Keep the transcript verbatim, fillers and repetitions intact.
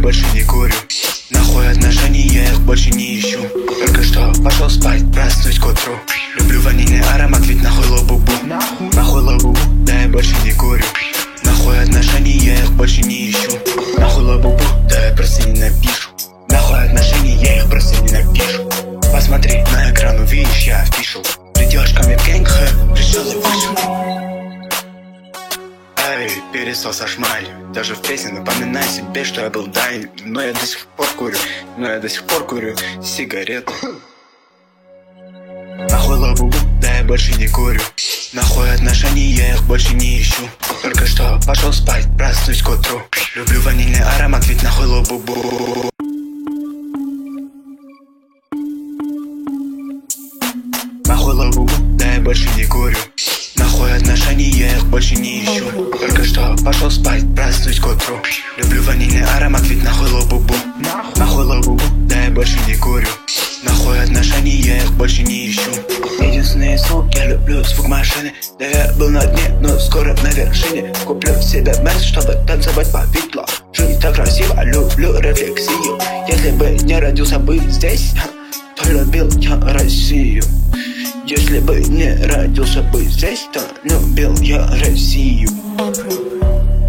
больше не курю. Нахуй отношений, я их больше не ищу. Только что пошел спать, проснусь к утру. Люблю ванильный аромат, ведь нахуй лобубу. Нахуй лобубу, да я больше не курю. Нахуй отношений, я их больше не ищу. Нахуй лобубу, да я просто не напишу. Нахуй отношений, я их просто не напишу. Посмотри на экран, увидишь, я official. Придешь ко мне в гэнг, пришел и вышел. Эй, перестал со шмалью. Даже в песне напоминаю себе, что я был дай. Но я до сих пор курю, но я до сих пор курю сигареты. Нахуй лабубу, да я больше не курю. Нахуй отношений, я их больше не ищу. Только что пошел спать, проснусь к утру. Люблю ванильный аромат, ведь нахуй лабубу. Нахуй лабубу, да я больше не курю. Нахуй отношений, я их больше не ищу. Только что пошел спать, проснусь к утру. Люблю ванильный аромат, ведь нахуй лабубу. Нахуй лабубу, да я больше не курю. Нахуй отношений, я их больше не ищу. Единственный звук, я люблю звук машины. Да я был на дне, но скоро на вершине. Куплю себе мерч, чтобы танцевать по битлу. Жизнь так красиво, люблю рефлексию. Если бы не родился бы здесь, то любил я Россию. Если бы не родился бы здесь, то любил я Россию.